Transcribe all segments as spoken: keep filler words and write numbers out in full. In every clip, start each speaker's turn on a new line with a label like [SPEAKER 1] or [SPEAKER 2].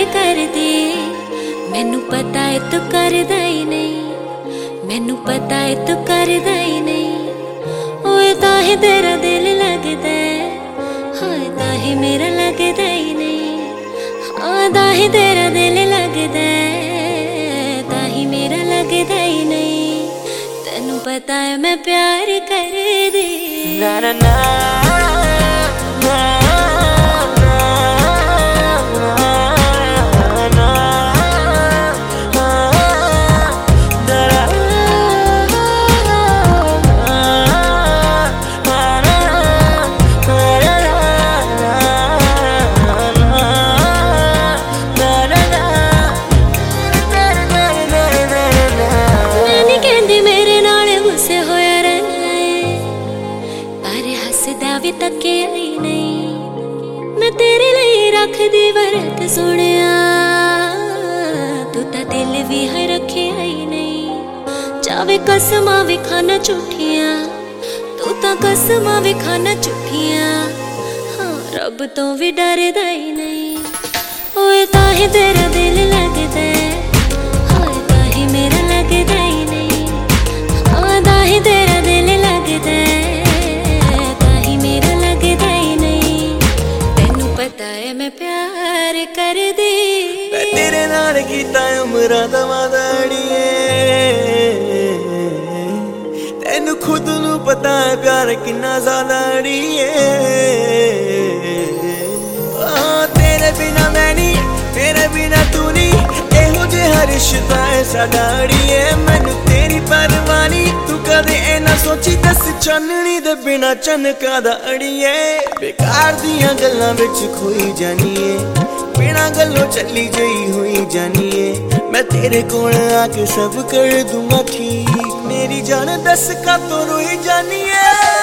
[SPEAKER 1] कर दे। मैनू पता है तू करदा ही नहीं, मैनू पता है तू करदा ही नहीं। ओए ताही तेरा दिल लगदा है, हाय ताही मेरा लगदा ही नहीं। हाँ ताही तेरा दिल लगदा है, ताही मेरा लगदा ही नहीं। तेनू पता है मैं प्यार कर दे।
[SPEAKER 2] ना ना ना
[SPEAKER 1] भी तके आई नहीं, मैं तेरे लिए रख दी वरत सुनिया। तू तो दिल भी है रखे आई नहीं, चावे कसमां भी खाना झूठियां, तू तो कसमां भी खाना झूठियां। हाँ रब तो भी डरदा ही नहीं। ओए ताही तेरा दिल लगदा है, हाय ताही मेरा लगदा ही नहीं। हाँ ताही तेरा दिल लगदा है, मैं प्यार कर दे।
[SPEAKER 2] मैं तेरे नाल कीता उमरां दा वादा अड़िए, तेनू खुद नू पता है प्यार किन्ना ज़्यादा अड़िए। तेरे बिना मैं नी, तेरे बिना तू नी, एहो जिहा रिश्ता है साडा अड़िए। मैनू तेरी परवाह नी, तू कदे ए ना सोची दस चाननी दे बिना चनका दा अड़िए। बेकार दियां गल्लां विच खोई जानिए, बिना गल्लों चली जई हुई जानिए। मैं तेरे कोल आके सब कर दूंगा ठीक, मेरी जान दस का तो रोई जानिए।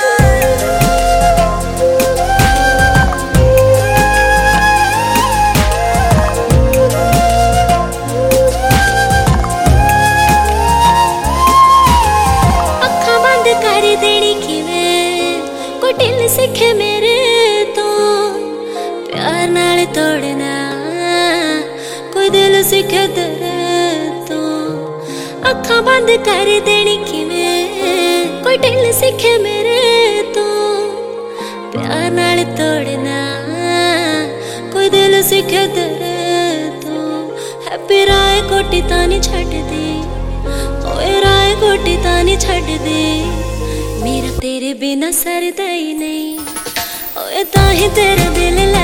[SPEAKER 1] ढिल सीखे मेरे तो प्यार नाल तोड़ना, कोई दिल सीखे तेरे तो अखां बंद कर देनी किवें। कोई ढिल सीखे मेरे तो प्यार नाल तोड़ना, कोई दिल सीखे तेरे तो। हैप्पी राय कोटी तां नहीं छड्डदी, ओए राय कोटी तां नहीं छड्डदी। मेरा तेरे बिना सरदा ही नहीं, ओए ताही तेरा दिल